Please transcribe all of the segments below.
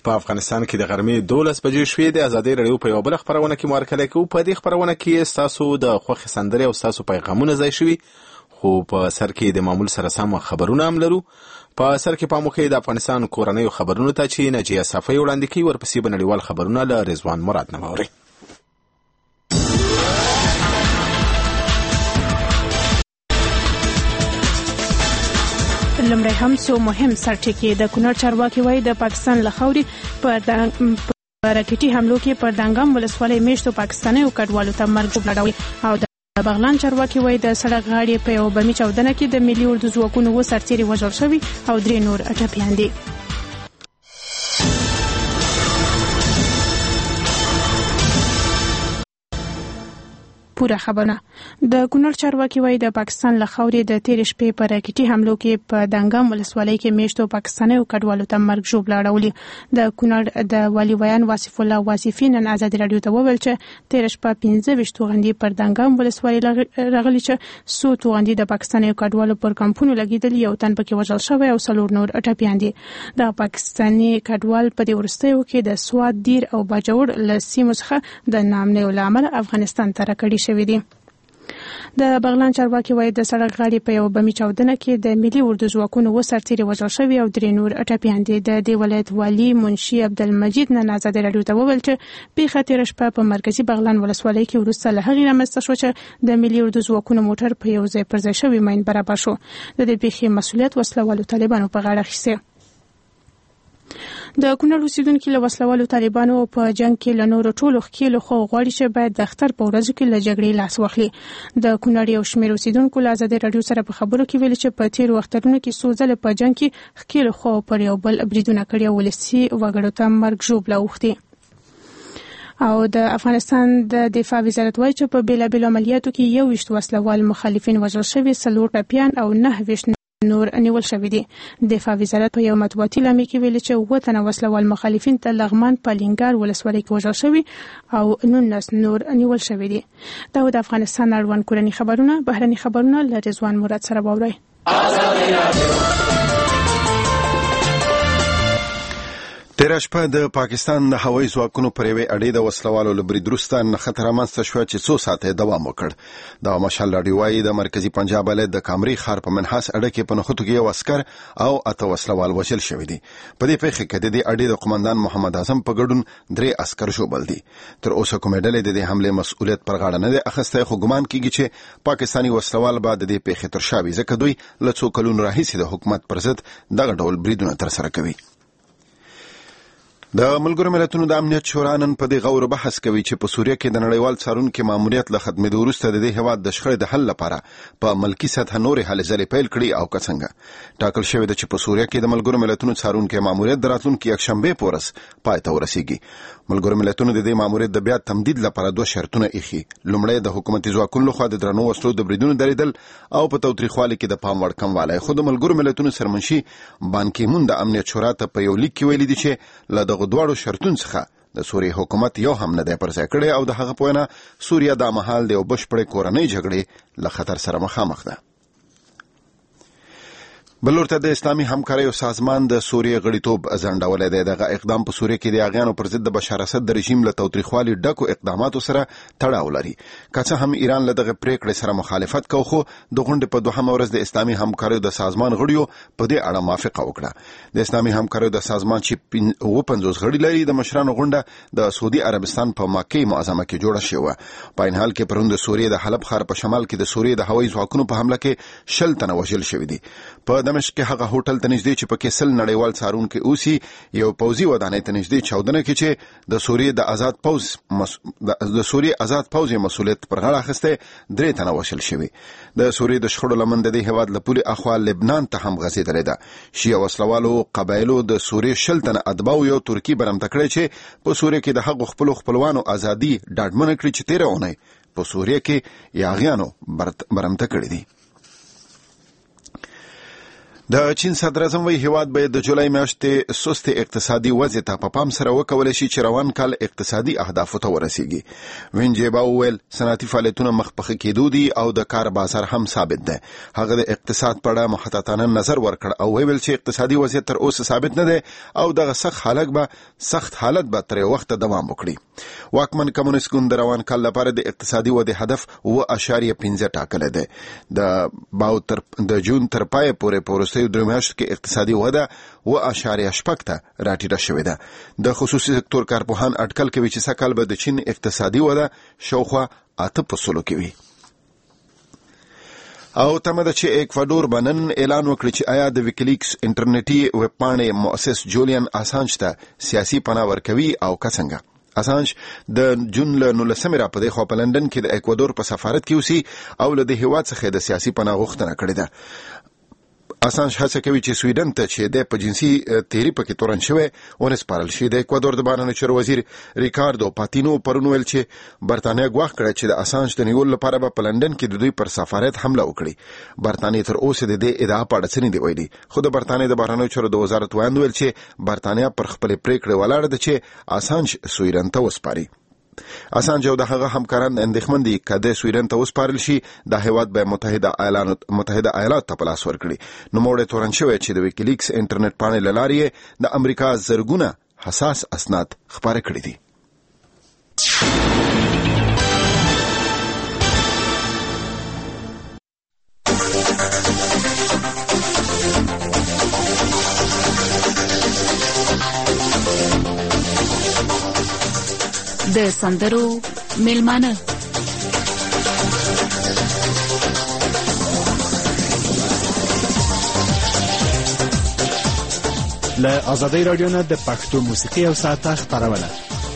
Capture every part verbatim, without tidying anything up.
په افغانستان کې د غرمې دولس بجې شوې. د ازادۍ راډیو په یوه بله خپرونه کې مو هرکلی کوو. په دې خپرونه کې ستاسو د خوښې سندرې او ستاسو پیغامونه ځای شوي، خو په سر کې د معمول سره سم خبرونه هم لرو. په سر کې پام وکړئ د افغانستان کورنیو خبرونو ته چې نجیه صافی وړاندې کوي، ورپسې به نړیوال خبرونه له رضوان مراد نه واورئ. لمړی هم څو مهم سرټکي. د کونړ چارواکي وایي د پاکستان له خاورې په راکټي حملو کې پر دانګام ولسوالۍ میشتو پاکستانیو کډوالو ته مرګ وبلړوي. او د بغلان چارواکي وایي د سړک غاړې په یو بمي چاودنه کې د ملي اردو ځواکونو اووه سرتیري وژل شوي او درې نور ټپیان دي. پوره خبرونه. د کونړ چارواکي وایي د پاکستان له خاورې د تېرې شپې په راکټي حملو کې په دانګام ولسوالۍ کې میشتو پاکستانیو کډوالو ته مرګ ژوبله اړولي. د کونړ د والي ویان واصف الله واصفي نن ازادي راډیو ته وویل چې تېره شپه پنځه ویشت توغندي پر دانګام ولسوالۍ راغلي چې څو توغندي د پاکستانیو کډوالو پر کمپونو لګېدلي، یو تن پکې وژل شوی او څلور نور ټپیان دي. د پاکستاني کډوال په دې وروستیو کې د سوات، دیر او باجوړ له سیمو څخه د ناامنیو له امله افغانستان ته راکړي شوي دي. د بغلان چارواکي وایي د سړک غاړې په یو بمي چاودنه کې د ملي اردو ځواکونو اووه سرتیري وژل شوي او درې نور ټپیان دي. د دې ولایت والي منشي عبدالمجید نن ازادي راډیو ته وویل چې پیښه تېره شپه په مرکزي بغلان ولسوالۍ کې وروسته له هغې رامنځته شوه چې د ملي اردو ځواکونو موټر په یو ځای پر ځای شوي ماین برابر شو. د دې پیښې مسؤلیت وسلوالو طالبانو په غاړه اخیستی. د کونړ اوسیدونکي له وسلوالو طالبانو په جنگ کې له نورو ټولو ښکېلو خو غواړي چې باید د اختر په ورځو کې له جګړې لاس واخلي. د کونړ یو شمېر اوسیدونکو له ازادي راډیو سره په خبرو کې ویلي چې په تېرو اخترونو کې څو ځله په جنگ کې ښکېلو خو پر یو بل بریدونه کړي او ولسي وګړو ته مرګ ژوبله اوښتي. او د افغانستان د دفاع وزارت وایي چې په بېلابېلو عملیاتو کې یو ویشت وسلوال مخالفین وژل شوي، څلور ټپیان او نهه ویشت نور نیول شوي دي. دفاع وزارت په یو مطبوعاتي اعلامیه کې ویلي چې اووه تنه وسلوال مخالفین ته لغمان په لینګار ولسوالۍ کې وژل شوي او نولس نور نیول شوي دي. دا د افغانستان اړوند کورني خبرونه. بهرني خبرونه له رضوان مراد سره واورئ. تېره شپه د پاکستان د هوایي ځواکونو پر یوې اډې د وسلوالو له برید وروسته نښته رامنځته شوه چې څو ساعته دوام وکړ. د مشال راډیو وایي د مرکزي پنجاب ولایت د کامري ښار په منحاس اډه کې په نښتو کې یو عسکر او اته وسلوال وژل شوي دي. په دې پیښه کې د دې اډې د قومندان محمد اعظم په ګډون درې عسکر ژوبل دي. تر اوسه کومې ډلې د دې حملې مسؤلیت پر غاړه نه دی اخیستی، خو ګمان کېږي چې پاکستاني وسلوال به د دې پیښې تر شا وي، ځکه دوی له څو کلونو راهیسې د حکومت پر ضد دغه ډول بریدونه ترسره کوي. د ملګرو ملتونو د امنیت شورا نن په دې غور بحث کوي چې په سوریه کې د نړیوال څارونکي ماموریت له ختمېدو وروسته د دې هېواد د شخړې د حل لپاره په ملکي سطحه نورې هلې ځلې پیل کړي او که څنګه. ټاکل شوې ده چې په سوریه کې د ملګرو ملتونو څارونکي ماموریت د راتلونکي یکشنبې په ورځ پای ته ورسیږي. ملګرو ملتونو د دې ماموریت د بیا تمدید لپاره دوه شرطونه ایښي. لومړی د حکومتي ځواکونو لخوا د درنو وسلو د بریدونو درېدل او په تاوتریخوالي کې د پام وړ کموالی. خو د ملګرو ملتونو سرمنشي بان کی مون د امنیت شورا ته په یو لیک کې ویلي دي چې له دغو دواړو شرطونو څخه د سوریې حکومت یو هم نه دی پر ځای کړی او د هغه په وینا سوریه دا مهال د یو بشپړې کورنۍ جګړې له خطر سره مخامخ ده. بلورته د اسلامي همکاریو سازمان د سوریې غړیتوب ځنډولی دی. دغه اقدام په سوریه کې د هغیانو پر ضد د بشار اسد د رژیم له تاوتریخوالي ډکو اقداماتو سره تړاو لري. که څه هم ایران له دغه پریکړې سره مخالفت کو، خو د غونډې په دوهمه ورځ د اسلامي همکاریو د سازمان غړیو په دې اړه موافقه وکړه. د اسلامي همکاریو د سازمان چې اووه پنځوس غړي لري د مشرانو غونډه د سعودي عربستان په مکې معظمه کې جوړه شوې وه. په عین حال کې پرون د سوریې د حلب ښار په شمال کې د سوریې د هوایي ځواکونو په حمله کې شل تنه وژل شوي دي. په دمشق کې هغه هوټل ته نږدې چې پکې سل نړیوال څارونکي اوسي یو پوځي ودانۍ ته نږدې چاودنه کې چې د سوریې د آزاد پوځ مس... د سوریې آزاد پوځ مسؤلیت پر غاړه اخیستی درې تنه وژل شوي. د سوریې د شخړو لمن د دې هېواد له پولې اخوا لبنان ته هم غځېدلې ده. شیعه وسلوالو قبایلو د سوریې شل تنه اتباعو یو ترکي برمته کړی چې په سوریې کې د هغو خپلو خپلوانو ازادي ډاډمنه کړي چې تېره اونۍ په سوریې کې یاغیانو برمته کړي دي. د چین صدر اعظم وی هیواد به د جولای میاشتې سست اقتصادي وضع ته په پام سره وکول شي چې روان کال اقتصادي اهدافو ته ورسیږي. وین جیبا ویل صنعتي فعالیتونه مخ په کېدو دي او د کار بازار هم ثابت ده. هغه د اقتصاد په اړه محتاطانه نظر ورکړ او ویل چې اقتصادي وضع تر اوسه ثابت نه ده او دغه سخت حالت به سخت حالت به تر وخت دوام وکړي. واکمن کمونیست ګوند د روان کال لپاره د اقتصادي ودې هدف اوه اعشاریه پنځه ټاکلی دی. د باو تر د جون تر پای پورې په وروستیو درې میاشتو کې اقتصادي وده اوه اعشاریه شپږ ته راټیټه شوې ده. د خصوصي سکتور کارپوهان اټکل کوي چې سږ کال به د چین اقتصادي وده شاوخوا اته په سلو کې وي. او تمه ده چې اکوادور به نن اعلان وکړي چې آیا د ویکیلیکس انټرنیټي ویب پاڼې مؤسس جولیان اسانج ته سیاسي پناه ورکوي او که څنګه. اسانج د جون له نولسمې راپدې خوا په لندن کې د اکوادور په سفارت کې اوسي او له د هیواد څخه د سیاسي پناه غوښتنه کړې ده. اسانج هڅه کوي چې سویډن ته چې د په جنسي تیری پکې تورن شوی ونسپارل شي. د اکوادور د بهرنیو چارو وزیر ریکاردو پاتینو پرون ویل چې برتانیا ګواښ کړی چې د اسانج د نیولو لپاره به په لندن کې د دوی پر سفارت حمله وکړي. برتانیا تر اوسه د دې ادعا په اړه څه نه دی ویلي، خو د برتانیا د بهرنیو چارو د وزارت وایند ویل چې برتانیا پر خپلې پریکړې ولاړه ده چې اسانج سویډن ته وسپاري. اسانج او د هغه همکاران اندېښمن دي که د سویډن ته وسپارل شي د هیواد به متحده ایالات متحده ایالات ته په لاس ورکړي. نوموړی تورن شوی چې د ویکیلیکس انټرنیټ پاڼې له لارې د امریکا زرګونه حساس اسناد خپاره کړي دي. د سندرو میلمانه له آزادۍ رادیو نه د پښتو موسیقي او ساعته خپرونه.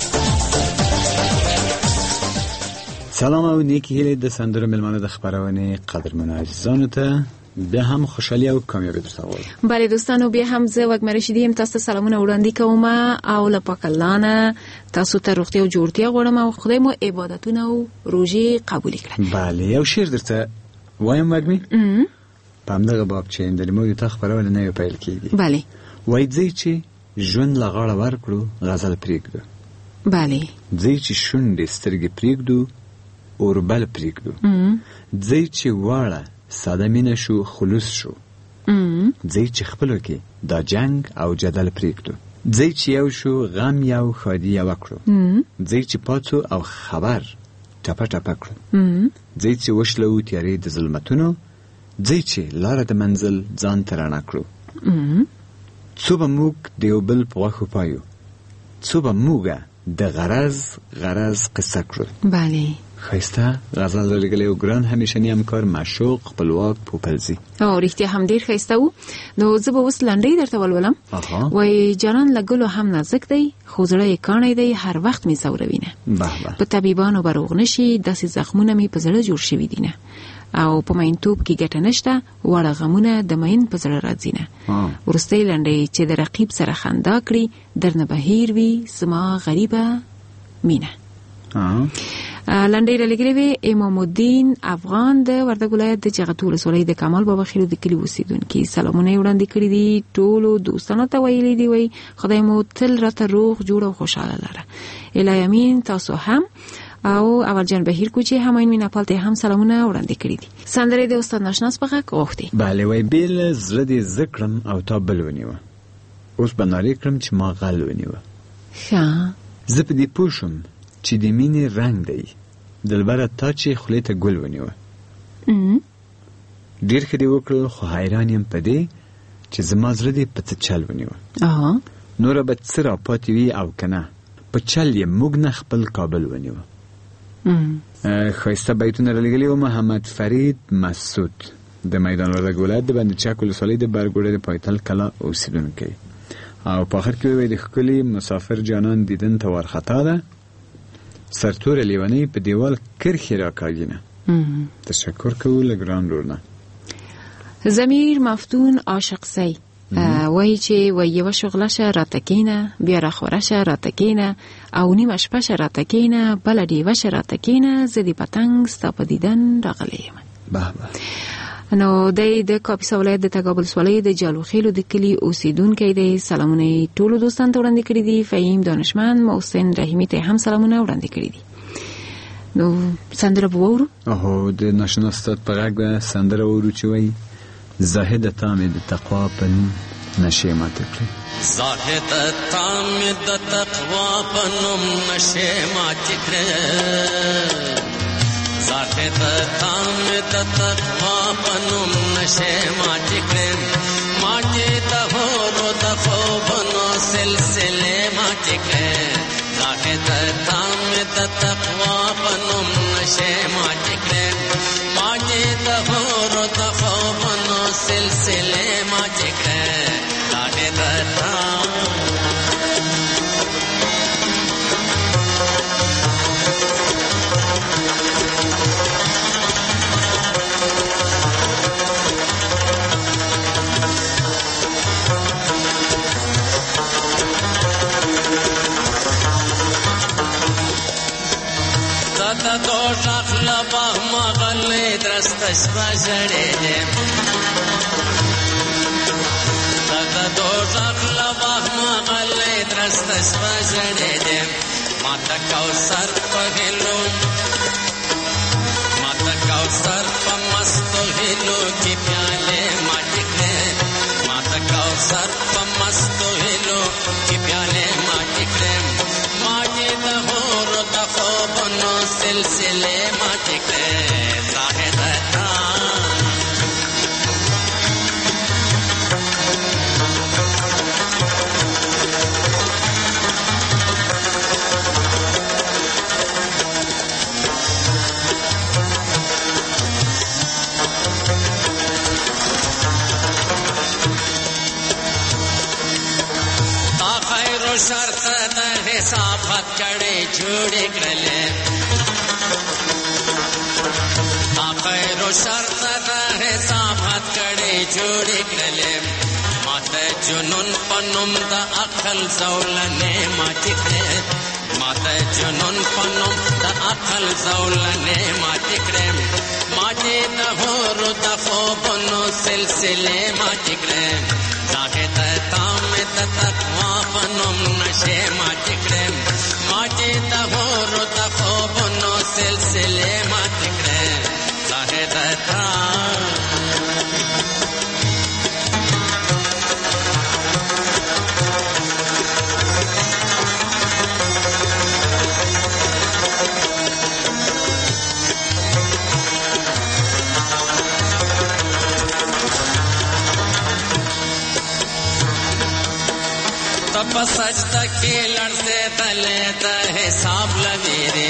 سلام او نیکی هیلې د سندرو میلمانه د خپرونې قدرمنو عزیزانو ته بیا هم خوشحالي او کامیابی درته غواړم. بله دوستانو، بیا هم زه وږمه رشیدی یم، تاسو ته سلامونه وړاندې کوم او له پاک الله نه تاسو ته روغتیا او جوړتیا غواړم او خدای مو عبادتونه او روژې قبول کړي. بله، یو شعر درته وایم وږمې په همدغه باب چې د موږ ته خپرونه نوې پیل کېږي. بله، وایي ځئ چې ژوند له غاړه ورکړو غزل پرېږدو. بله، ځئ چې شونډې سترګې پرېږدو اوربل پرېږدو. ځئ چې واړه ساده مینه شو خلوص شو. ځئ چې خپلو کې دا جنگ او جدل پرېږدو. ځئ چې یو شو غم یو ښادي یوه کړو. ځئ چې پاڅو او خبر ټپه ټپه کړو. ځئ چې وشلو تیارې د ظلمتونو. ځئ چې لاره د منزل ځان ته رڼا کړو. څو به موږ د یو بل په غوښو پایو، څو به موږ د غرض غرض قصه کړو. بله، ښایسته غزل لرګلی او ګران همیشني همکار معشوق خپلواک پوپلزي. او رښتیا هم ډېر ښایسته و. نو زه به اوس لنډۍ درته ولولم. وایي جانان له ګلو هم نازک دی، خو زړه یې کاڼی دی، هر وخت مې ځوروینه. په طبیبانو به روغ نشي، داسې زخمونه مې په زړه جوړ شوي دینه. او په مینتوب کې ګټه نشته، واړه غمونه د مین په زړه راځي نه. وروستۍ لنډۍ چې د رقیب سره خندا کړي، درنه بهیر وي زما غریبه مینه. لنډۍ رالیږلې وې امام الدین افغان د وردګ ولایت د جغتو ولسوالۍ د کمال بابا خیلو د کلي اوسېدونکي. سلامونه یې وړاندې کړي دي ټولو دوستانو ته، ویلي دي وایي خدای مو تل راته روغ جوړ او خوشحاله لره. الهی امین. تاسو هم او اول جان بهیر کوچی هماین می نپال ته هم سلامونه وړاندې کړي دي. سندره د استاد ناشناس په غږ غوښتي. بله، وایي بیل زړه دې ذکرم او تا بل ونیوه، اوس به نارې کړم چې ما غل ونیوه. ښه، زه په دې پوه شوم چې د مینې رنګ دی دلبره تا چې خولې ته ګل ونیوه. ډېر ښه دې وکړل، خو حیران یم په دې چې زما زړه دې په څه چل ونیوه. نوره به څه را پاتې وي او که نه، په چل یې موږ نه خپل کابل ونیوه. ښایسته بیتونه رالیږلي و محمد فرید مسعود د میدان وردګ ولایت د بند چک ولسوالۍ د برګوړې د پایتل کلا اوسېدونکی. او په آخر کې وایي د ښکلي مسافر جانان دیدن ته وارخطا ده، سرتوره لیونۍ په دیوال کرښې راکاږي نه. تشکر کوو له ګران ورور نه. ضمیر مفتون عاشق سی وایي چې وایي یوه شغله شه راته کینه، بیا راخوره شه راته کینه، او نیمه شپه شه راته کینه، بله ډیوه شه راته کینه، زه د پتنګ ستا په دیدن راغلی یم. به به. نو د کاپیسا ولایت د تګاب ولسوالۍ د جالوخیلو د کلي اوسیدونکی دی. سلامونه ټولو دوستانو ته وړاندې کړي دي. فهیم دانشمند محسن رحیمی ته هم سلامونه وړاندې کړي دي. نو سندره وورو. اوه د ناشنا استاد په غږ سندره وورو چې وایي زاهد تام د تقوا په نوم نشې ماته کړې. زاهد تام د تقوا په نوم نشې ماته کړې. زاهد تام د تقوا په نوم نشې ماته کړې. ماته د هورو د خوبونو سلسلې ماته کړې. زاهد تام د تقوا په نوم نشې ماته کړې. ماته د هورو د خوبونو سلسلې ماته کړې. زاهد تام د دوزخ لبا مغلې درسته سپژړې. د دوزخ لبا مغلې درسته سپژړې. ماته کوثر په هلو ماته کوثر په مستو هلو کې پیالې ماته کړې. ماته کوثر په مستو هلو کې پیالې ماته کړې. ماته د هورو د خوبونو سلسلے ماته کړې. زاهد تا خیر و شرط د حسابت کړې جوړې کړلې. تا خیر و شرط د حسابت کړې جوړې کړلې. ماته جنون پنوم د عقل زولنې ماته کړې. ماته جنون پنوم د عقل زولنې ماته کړې. ماته د هورو د خوبونو سلسلې ماته کړې. زاهد تام د تقوا پنوم نشې ماته کړې. ماته د هورو د خوبونو سلسلې ماته کړې. زاهد تام تب سجدہ کی لڑتے تلے دا حساب لویرے.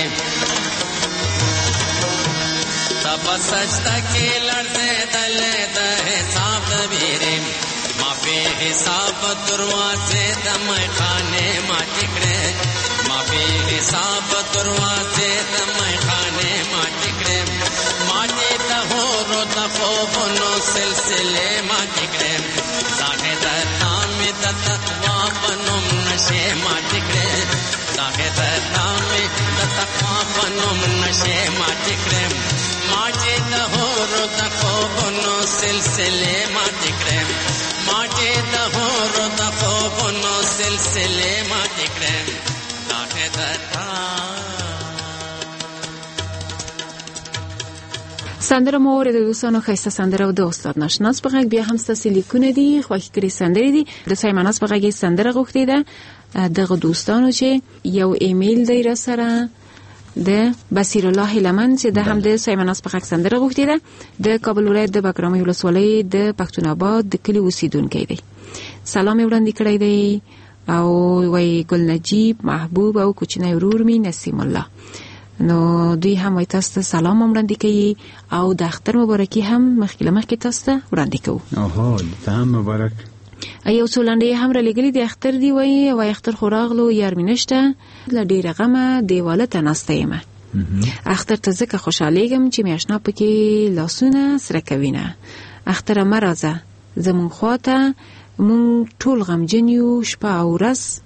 تب سجدہ کی لڑتے تلے دا حساب لویرے. معافی حساب دروازے دم خانے ماتی کرے. معافی حساب دروازے دم خانے ماتی کرے. ماتی دہورو دخوبنو سلسلے ماتی کرے. زاہد تام د تقوا پنوم نشے ماتی کرے. زاہد تام د تقوا پنوم نشے ماتی کرے. ماتی دہورو دخوبنو سلسلے ماتی کرے. ماتی دہورو دخوبنو سلسلے ماتی کرے. زاہد تام سندره مو ورته دوستانو خسته سندره و د استاد ناشناس په غږ بیا هم ستاسو لیکونه دي خوښ کړی سندره دي د سایماناس په غږ سندره غوښتي ده دغه دوستانو چې یو ایمیل دی را سره د بصیر الله لمن چې د هم د سایماناس په غږ سندره غوښتي ده د کابل ولایت د بګرامي ولسوالۍ د پښتون آباد د کلی اوسیدونکی دی. سلام وړاندې کړی دی او وای ګل نجیب محبوب او کوچنی ورور می نسیم الله. نو دوی هم وای تاسو ته سلام وړاندې کوي او د اختر مبارکي هم مخکې مخکې تاسو ته وړاندې کوو. اوه ته مبارک. ایو څو لنډې هم را لګلې د اختر دی وای وای اختر خو راغلو یار مینشته ل ډیره غمه دیواله ته ناسته یم. اختر ته ځکه خوشالېږم چې میاشنا پکې لاسونه سره کوینه. اختر مرزه زمون خواته مون ټول غمجن یو شپه او ورځ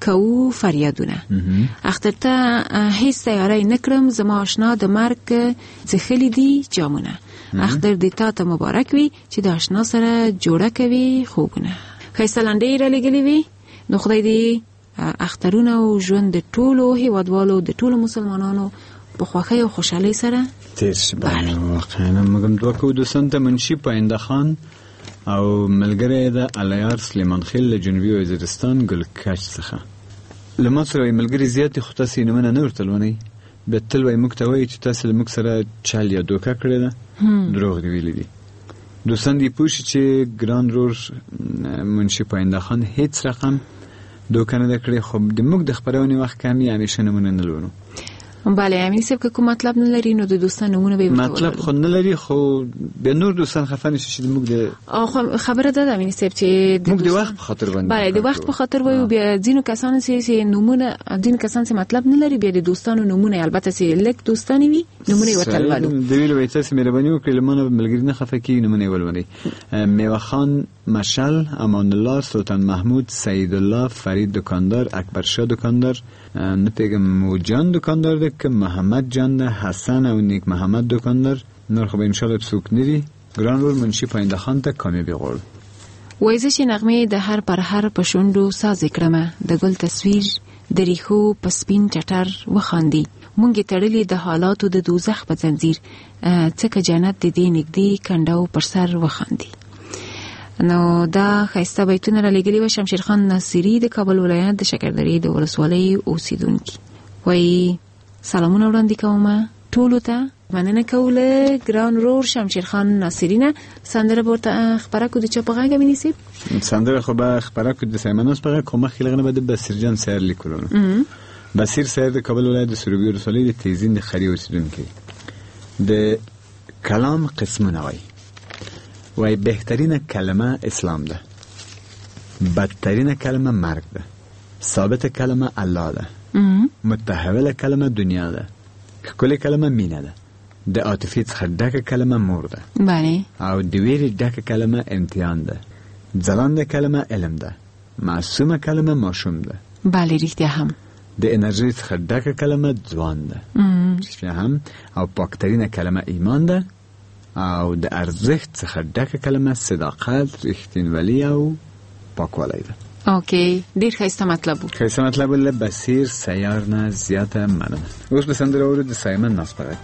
کوو فریادونه اختر ته هیڅ تیاری نکړم زما آشنا د مرګ څخلی دی جامونه اختر دی تا ته مبارک وي چې د آشنا سره جوړه کوي خوبونه. ښایسته لنډۍ را لګلې وي. نو خدای دې اخترونه او ژوند د ټولو هیوادوالو د ټولو مسلمانانو په خوښۍ او خوشحالۍ سره تیر شي. واقعا موږ دوه کو دوستان ته منشي پاینده خان او ملګری د الیار سلیمان خیل له جنوبي وزیرستان ګلکش څخه. له ما سره ملګری زیات خو تاسو نه مننه ورته ونی به تل وای موږ ته وای چې تاسو موږ سره چال یا دوکا کړی ده دروغ دی ویلي دي. دوستان دی پوښي چې ګران رور منشي پاینده خان هیڅ رقم دوکا نه کړی خو د موږ د خبرونې وخت کمی همیشه نمونه نه لرو. بله امین صاحب که کوم مطلب نه لري نو د دوستان نمونه به مطلب خو نه لري خو به نور دوستان خفه نشي چې موږ د خبره ده امین صاحب چې موږ د وخت په خاطر باندې بله د وخت په خاطر وایو بیا ځینو کسان چې نمونه ځینو کسان چې مطلب نه لري بیا د دوستانو نمونه البته چې لیک دوستان وي نمونه ورته ولو د ویل وای تاسو مهرباني وکړئ لمنه ملګری نه خفه کی نمونه ولونی. میوه خان مشل امان الله سلطان محمود سعید الله فرید دکاندار اکبر شاه دکاندار نه پیغام موجان دکاندار ده که محمد جان ده حسن او نیک محمد دکاندار نور خو به ان شاء الله څوک نری ګران رول منشي پاینده خان ته کامیابی غواړم. وایزش نغمه د هر پر هر پښوندو ساز کړمه د ګل تصویر د ریخو پسپین چټر وخاندي مونږه تړلې د حالاتو د دوزخ په زنجیر څکه جنت د دې نګدي کنداو پر سر وخاندي. نو دا خیسته بیتونه را لګلی و شمشیر خان ناصری د کابل ولایت د شکردری د ولسوالۍ اوسیدونکي. وای سلامونه وړاندې کوم ټولو ته مننه کوله ګران رور شمشیر خان ناصری نه سندره ورته خبره کو د چا په غږ مینیسي سندره خو به خبره کو د سیمانوس په غږ کومه خلغنه بده بصیر جان سیر لیکلو بصیر سیر د کابل ولایت د سروبي ولسوالۍ د تیزین د خری اوسیدونکي. د کلام قسمونه وای وای بهترین کلمه اسلام ده بدترین کلمه مرگ ده ثابت کلمه الله ده متحول کلمه دنیا ده کلی کلمه مینه ده د عاطفي څخه ډکه کلمه مور ده بله او د ویرې ډکه کلمه امتحان ده ځلانده کلمه علم ده معصومه کلمه ماشوم ده بله رښتیا هم د انرژي څخه ډکه کلمه ځوان ده رښتیا هم او پاکترین کلمه ایمان ده او د ارزښت څخه ډکه کلمه صداقت رښتینولي او پاکوالی ده. اوکی ډیر ښایسته مطلب و ښایسته مطلب له بصیر سیار نه زیاته مننه. اوس به سندره اورو د سایمن ناسپرک.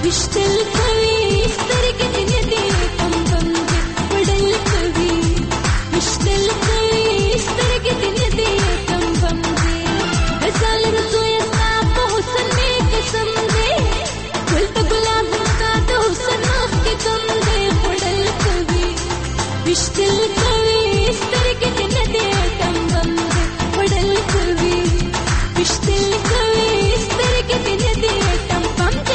وشتل کوي سترګې دې دې کم کم دې وړل کوي وشتل کوي سترګې دې دې کم کم دې رسال رسوي استا په حسن می قسم دې ګل ته ګلاب کا ته حسن مخ کې کم دې وړل کوي وشتل کوي سترګې دې دې کم کم دې وړل کوي وشتل کوي سترګې دې دې کم کم دې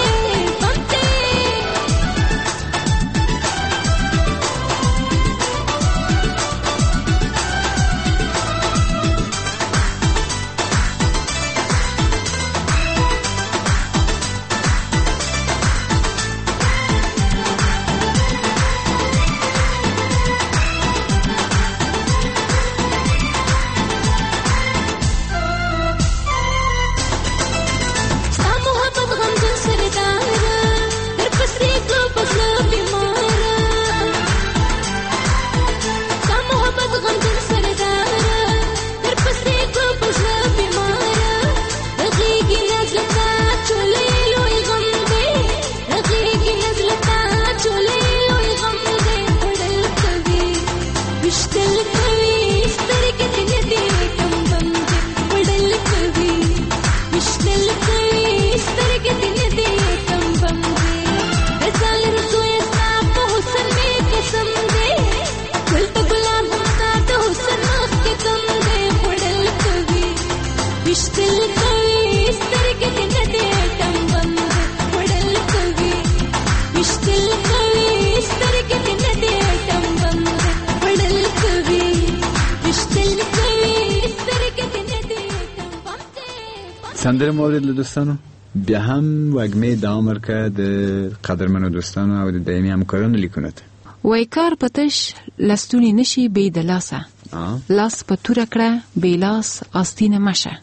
سندره مورد له دوستانو بیا هم وګمې دوام ورکړه د قدرمنو دوستانو او د دایمي همکارانو لیکونه ته وای کار پتش لستونی نشي بې د لاسه لاس په توره کړه بې لاس آستینه مشه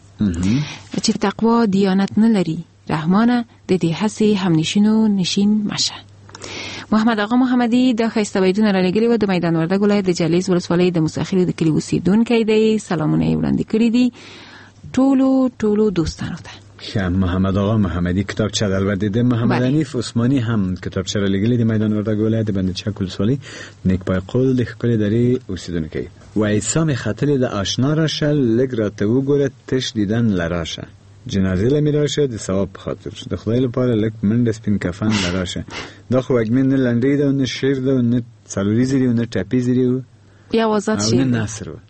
چې تقوا دیانت نه لري رحمانه د دې هسې همنشینو نشین مشه. محمد آقا محمدی د ښایسته بیتونه را لګلي و د میدان وردګ ولایت د جالیز ولسوالۍ د موساخیلو د کلي اوسېدونکی دی. سلامونه یې وړاندې کړي دي ټولو ټولو دوستانو ته. ښه محمد آقا محمدی کتابچه در البته د محمد حنیف عثماني هم کتابچه را لګلي د میدان وردګ ولایت د بند چک ولسوالۍ نیکپای قول د ښکلې درې اوسېدونکی. وایي سامې ختلې د آشنا راشه لږ راته وګوره تش دیدن لراشه جنازه لمی راشه د ثواب په خاطر د خدای لپاره لک منډه سپین کفن لراشه. دا خو وګمن نه لنډې ده نه شعر ده نه څلوریزې دی نه ټاپیزې دی یا آزاد شعر نه نثر و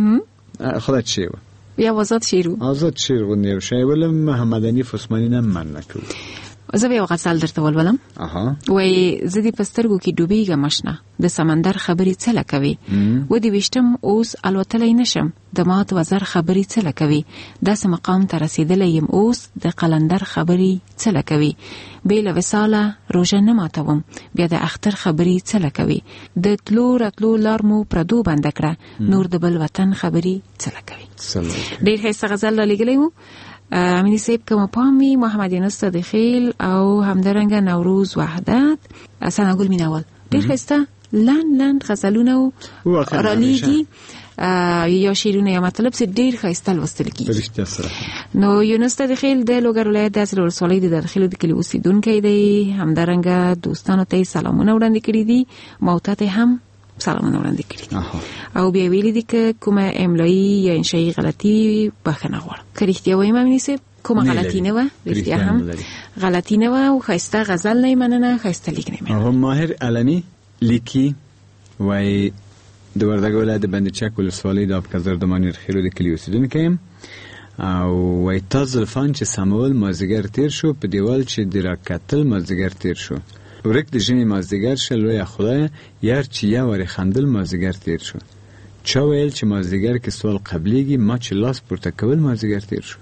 خدای چی و یا آزاد شعر آزاد شعر و نه شی ولم محمد حنیف عثماني نه من نکړ. زه به یو غزل درته ولولم. اها وای زه دې پسترګو کې ډوبېږم مشنه د سمندر خبرې څه لکوي و دې وشتم اوس الوتلای نشم د مات وزر خبرې څه لکوي داسې مقام ته رسیدلی یم اوس د قلندر خبرې څه لکوي بې له وصاله روژه نه ماتوم بیا د اختر خبرې څه لکوي د تلو راتلو لار مو پردو بنده کړه نور د بل وطن خبرې څه لکوي. ډېر ښایسته غزل را لېږلی و. امینی صاحب که مپامی محمد یونس صادقیل او همدارنګه نوروز وحدت سناګل میناول ډېر ښایسته لنډ لنډ غزلونه را لیږي یا شعرونه یا مطلب چې ډېر ښایسته لوستل کېږي. نو یونس صادقیل د لوګر ولایت د اصل ولسوالۍ د داخلو د کلي اوسېدونکی دی. همدارنګه دوستانو ته یې سلامونه وړاندې کړي دي ما ته ته هم سلامونه وړاندې کړي دي او بیا ویلي دي که کومه املایي یا انشایي غلطي بخښنه غواړم که رښتیا وایم امیني صاحب کومه غلطي نه وه رښتیا هم غلطي نه وه او ښایسته غزل نه یې مننه ښایسته لیک نه یې مننه. ماهر علمي لیکي وایي د وردګ ولایت د بند چک ولسوالۍ د آبکزر د مانیرخیلو د کلي اوسېدونکی یم او وایي تا زلفان چې سمول مازدیګر تیر شو په دیوال چې د را کتل مازدیګر تیر شو ورک د ژمي مازدیګر شه لویه خدایه یار چې یو وارې خندل مازدیګر تیر شو چا ویل چې مازدیګر کې سوال قبلیږي ما چې لاس پورته کول مازدیګر تیر شو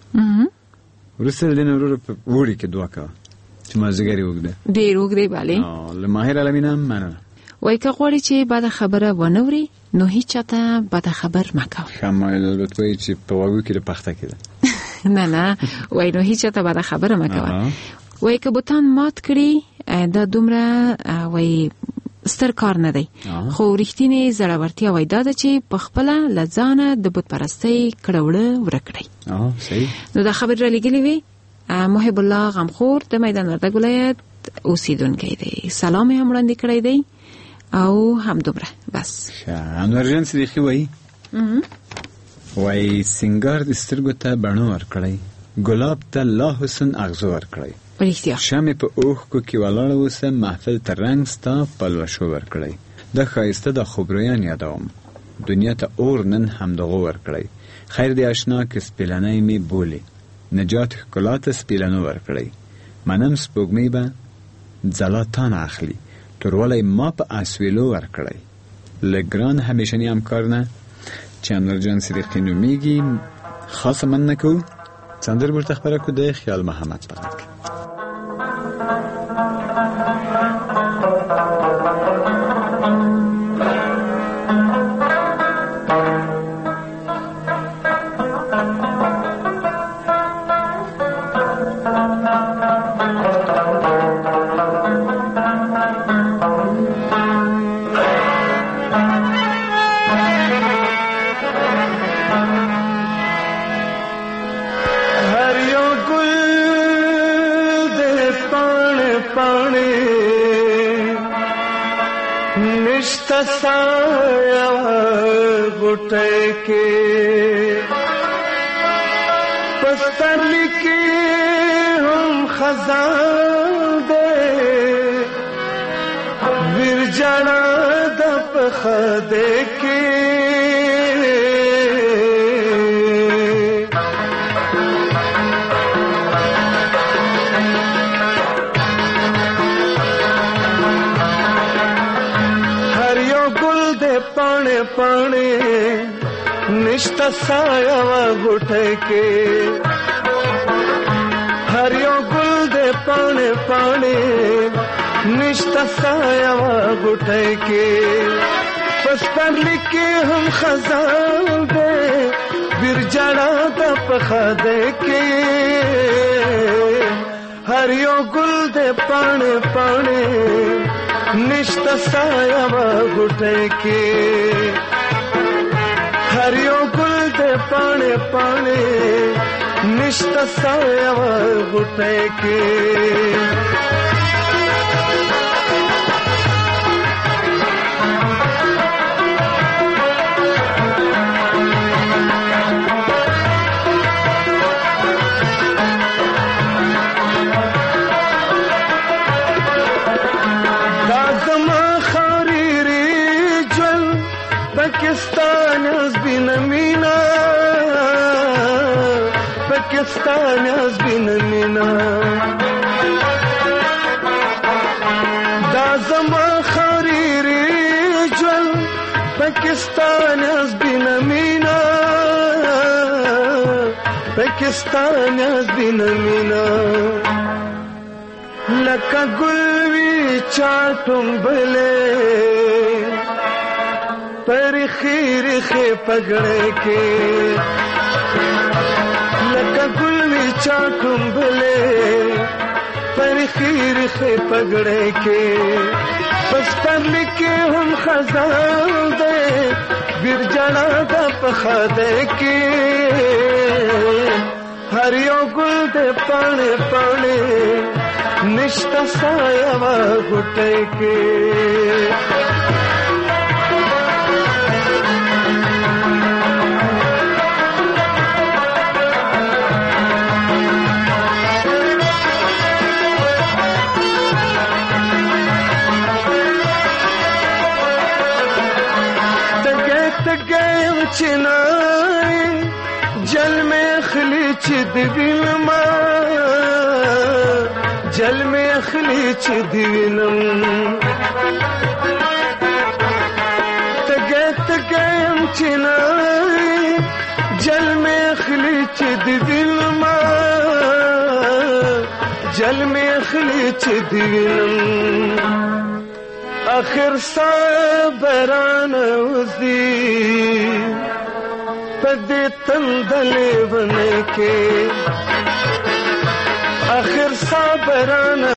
وروسته د دې نه وروره په وړي کې دعا کوه چې مازدیګر یې اوږده ډېر اوږدی بلې له ماهر علمي نه هم مننه. وایي که غواړې چې بده خبره ونه اورې نو هېچ چاته بده خبر مه کوه. ښه ما دولت وایي چې په غوږو کې د پخته کېده نه نه وایي نو هېچ چاته بده خبره مه کوه. وایي که بوتان مات کړي دا دومره وایي ستر کار نه دی خو رښتینې زړورتیا وایي دا ده چې په خپله له ځانه د بت پرستۍ کړوړه ورک کړئ. نو دا خبرې را لېږلې وې محب الله غمخور د میدان وردګ ولایت اوسیدونکی دی. سلام هم وړاندې کړی دی او هم دومره بس. انورجن صدیقی وایي وایي سنگار د سترګو ته بڼه ورکړی، ګلاب ته لا حسن اغزو ورکړی، رښتیا شمع په اوښکو کې ولاړه اوسه، محفل ته رنګ ستا پلوشو ورکړی، د ښایسته د خوبرویان یادوم، دنیا ته اور نن همدغو ورکړی، خیر دی اشنا که سپیلنی می بولی، نجات ښکلا ته سپیلنو ورکړی، منم سپوږمۍ به ځلا تان اخلي، توروالی ما په اسویلو ورکړی. له ګران همیشني همکار نه چې انورجان صدیقی نومیږي خاصه مننه کوو. سندر ورته خبره کو د خیال محمد په غږ. साया गुटे के पस्तली के हम खजान दे विरजना दप खदे के पाने निष्ठा साया गुटे के हरियो गुल दे पाने पाने निष्ठा साया गुटे के बस पर लिखे हम खजान दे बिरजाना दप खदे के हरियो गुल दे पाने पाने निष्ठा साया गुटे के हरियो गुल दे पाने पाने निष्ठा साया गुटे के Pakistan has been a mina Pakistan has been a mina da zama khariri jwal Pakistan has been a mina Pakistan has been a mina laka gulvi chatum bale पर खीर खे पगड़े के लका गुलवी चाकुंबले पर खीर खे पगड़े के बस पर लिखे हम खजान दे बिरजना दप खदे के हरियो गुल दे पाने पाने निष्ठा साया गुटे के चिनाई जल में खलीच दिविलमा जल में खलीच दिविलम तगत गयम चिनाई जल में खलीच दिविलमा जल में खलीच दिविलम आखिर साबरान उसी पदे तंदले बने के आखिर साबरान